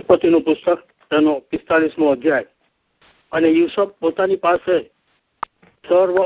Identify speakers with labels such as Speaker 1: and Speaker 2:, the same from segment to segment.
Speaker 1: ઉત્પત્તિનું પુસ્તક તેનો 45મો અધ્યાય. અને યુસુફ પોતાની પાસે સર્વ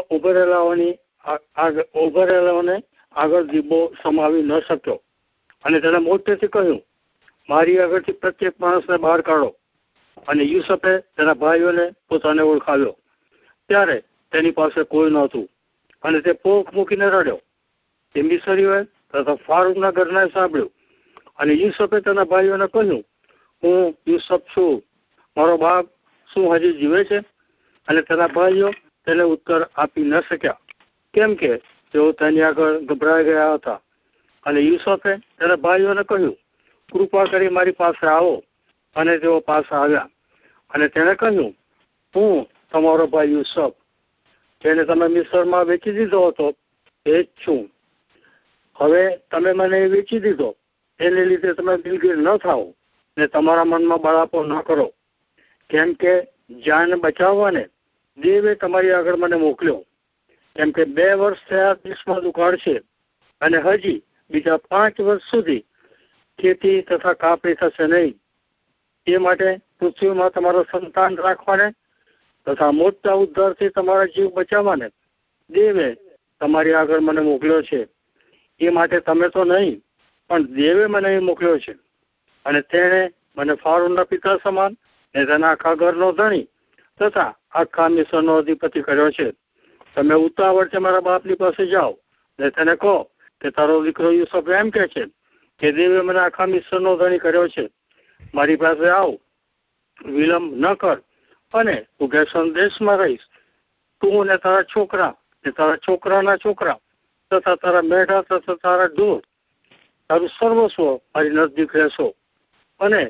Speaker 1: ઉભરેલાઓને આગળ દીબો સમાવી ન શક્યો અને તેના મોટેથી કહ્યું, મારી આગળથી પ્રત્યેક માણસને બહાર કાઢો. અને યુસુફે તેના ભાઈઓને પોતાને ઓળખાવ્યો. ત્યારે તેની પાસે કોઈ નહોતું અને તે પોખ મૂકીને રડ્યો. તે મિસરીઓએ તથા ફારૂકના ઘરનાએ સાંભળ્યું. અને યુસુફે તેના ભાઈઓને કહ્યું, હું યુસુફ છું, મારો બાપ શું હજી જીવે છે? અને તેના ભાઈઓ તેને ઉત્તર આપી ન શક્યા, કેમ કે તેઓ તેની આગળ ગભરાઈ ગયા હતા. અને યુસુફે તેના ભાઈઓને કહ્યું, કૃપા કરી મારી પાસે આવો. અને તેઓ પાસે આવ્યા. અને તેણે કહ્યું, હું તમારો ભાઈ યુસુફ, જેને તમે મિસ્રમાં વેચી દીધો હતો, એ જ છું. હવે તમે મને વેચી દીધો, એને લીધે તમે દિલગીર ન થાઓ ને તમારા મનમાં બળાપો ન કરો, કેમ કે જાન બચાવવાને દેવે તમારી આગળ મને મોકલ્યો. કેમ કે 2 વર્ષ થયા દેશમાં દુકાળ છે અને હજી બીજા 5 વર્ષ સુધી ખેતી તથા કાપણી થશે નહીં. એ માટે પૃથ્વીમાં તમારો સંતાન રાખવાને તથા મોટા ઉદ્ધારથી તમારા જીવ બચાવવાને દેવે તમારી આગળ મને મોકલ્યો છે. એ માટે તમે તો નહીં, પણ દેવે મને એ મોકલ્યો છે. અને તેણે મને ફારૂનના પિતા સમાન ને તેના આખા ઘરનો ધણી તથા આખા મિસરનો અધિપતિ કર્યો છે. તમે ઉતાવળથી મારા બાપની પાસે જાઓ ને તેને કહો કે તારો દીકરો યુસુફ એમ કહે છે કે દેવે મને આખા મિસરનો ધણી કર્યો છે. મારી પાસે આવ, વિલંબ ન કર, અને તું ગેસન દેશમાં રહીશ. તું ને તારા છોકરા ને તારા છોકરાના છોકરા તથા તારા મેઢા તથા તારા ઢોર, તારું સર્વસ્વ મારી નજદીક રહેશો. અને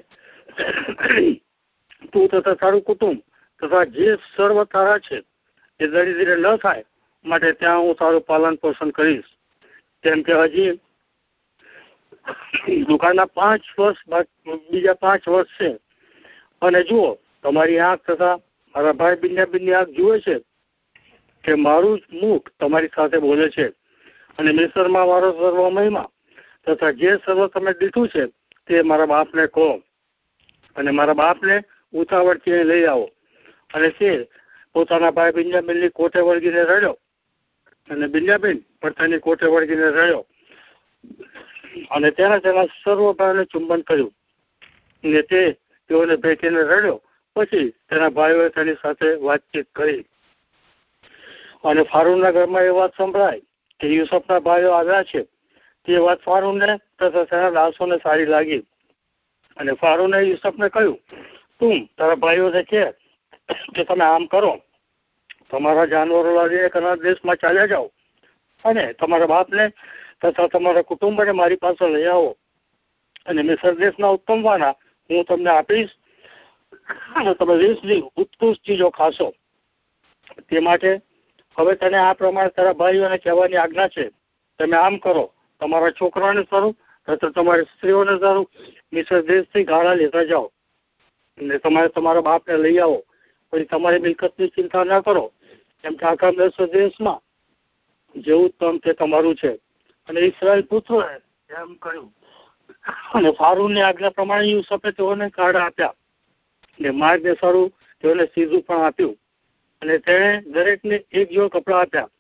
Speaker 1: તું તથા તારું કુટુંબ તથા જે સર્વ તારા છે એ દરિદ્ર ન થાય માટે ત્યાં હું તારું પાલન પોષણ કરીશ. કેમ કે હજી દુકાનના 5 વર્ષ બીજા 5 વર્ષ છે. અને જુઓ, તમારી આંખ તથા મારા ભાઈ બિન્યામીનની આંખ જુએ છે કે મારું જ મુખ તમારી સાથે બોલે છે. અને મિસરમાં મારો સર્વ મહિમા તથા જે સર્વ તમે દીધું છે તે મારા બાપને કહો. અને મારા બાપને ઉતાવળથી લઈ આવો. અને તે પોતાના ભાઈ બિન્યામીનની કોઠે વળગીને રડ્યો. અને બિન્યામીન પણ તેની કોઠે વળગીને રડ્યો. અને તેના સર્વ ભાઈઓને ચુંબન કર્યું. ને તેઓને ભેટીને રડ્યો. પછી તેના ભાઈઓએ તેની સાથે વાતચીત કરી. અને ફારૂનના ઘરમાં એ વાત સંભળાય કે યુસુફના ભાઈઓ આવ્યા છે. તે વાત ફારૂનને તથા તેના દાસોને સારી લાગી. અને ફારૂને યુસુફને કહ્યું, તું તારા ભાઈઓને કહે કે તમે આમ કરો, તમારા જાનવરો લાવીને કનાન દેશમાં ચાલ્યા જાઓ અને તમારા બાપને તથા તમારા કુટુંબને મારી પાસે લઈ આવો. અને મિસર દેશના ઉત્તમ વાના હું તમને આપીશ અને તમે 20 દી ઉત્કૃષ્ટ ચીજો ખાશો. તે માટે હવે તને આ પ્રમાણે તારા ભાઈઓને કહેવાની આજ્ઞા છે, તમે આમ કરો, તમારા છોકરાને સારું તથા તમારી સ્ત્રીઓને સારું મિસર દેશથી ગાળા લેતા જાઓ અને તમારે તમારા બાપને લઈ આવો. પછી તમારી મિલકતની ચિંતા ના કરો, કેમ કે આખા મિસર દેશમાં જે ઉત્તમ તે તમારું છે. અને ઇસ્રાયેલ પુત્રોએ એમ કહ્યું. અને ફારૂનની આજ્ઞા પ્રમાણે યુસુફે તેઓને ગાળા આપ્યા ને માર્ગને સારું તેઓને સીધું પણ આપ્યું. અને તેણે દરેકને 1 જોડ કપડાં આપ્યા.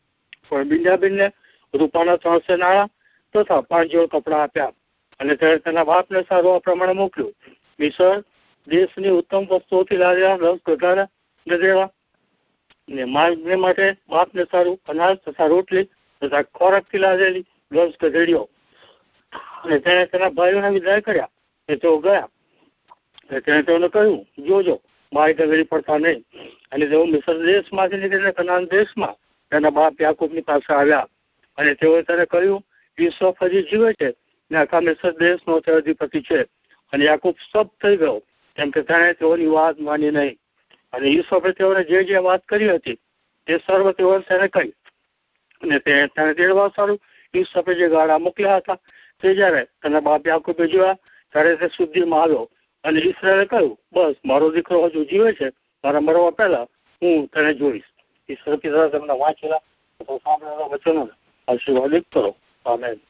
Speaker 1: પણ બિન્યામીનને રૂપાના 300 નાણાં તથા 5 જોડ કપડાં આપ્યા. અને તેણે તેના બાપને સારું આ પ્રમાણે મોકલ્યું. મિસર દેશની ઉત્તમ વસ્તુઓથી લાવેલા 10 ગધાના ગધેડા ને માર્ગને માટે બાપને સારું અનાજ તથા રોટલી તથા ખોરાકથી લાવેલી 10 ગધેડીઓ. અને તેણે તેના ભાઈઓને વિદાય કર્યા ને તેઓ ગયા. અને તેણે તેઓને કહ્યું, જોજો મારી ડગરી પડતા નહીં. અને તેઓ મિસર દેશમાંથી નીકળીને કનાન દેશમાં તેના બાપ યાકૂબની પાસે આવ્યા. અને તેઓએ તેને કહ્યું, યુસુફ હજી જીવે છે ને આખા મિસર દેશનો તે અધિપતિ છે. અને યાકૂબ સ્તબ્ધ થઈ ગયો, કેમ કે તેણે તેઓની વાત માની નહીં. અને યુસુફે તેઓને જે વાત કરી હતી તે સર્વ તેઓએ તેને કહી. અને તેને તેડવા સારું યુસુફે જે ગાળા મોકલ્યા હતા તે જ્યારે તેના બાપ યાકૂબે જોયા ત્યારે તે શુદ્ધિમાં આવ્યો. અને ઈસરાએલે કહ્યું, બસ મારો દીકરો હજુ જીવે છે, મારા મરવા પહેલા હું તેને જોઈશ. ઈશ્વર પિતા તેમના વાંચેલા અથવા સાંભળેલા વચનોને આશીર્વાદિત કરો. આમેન.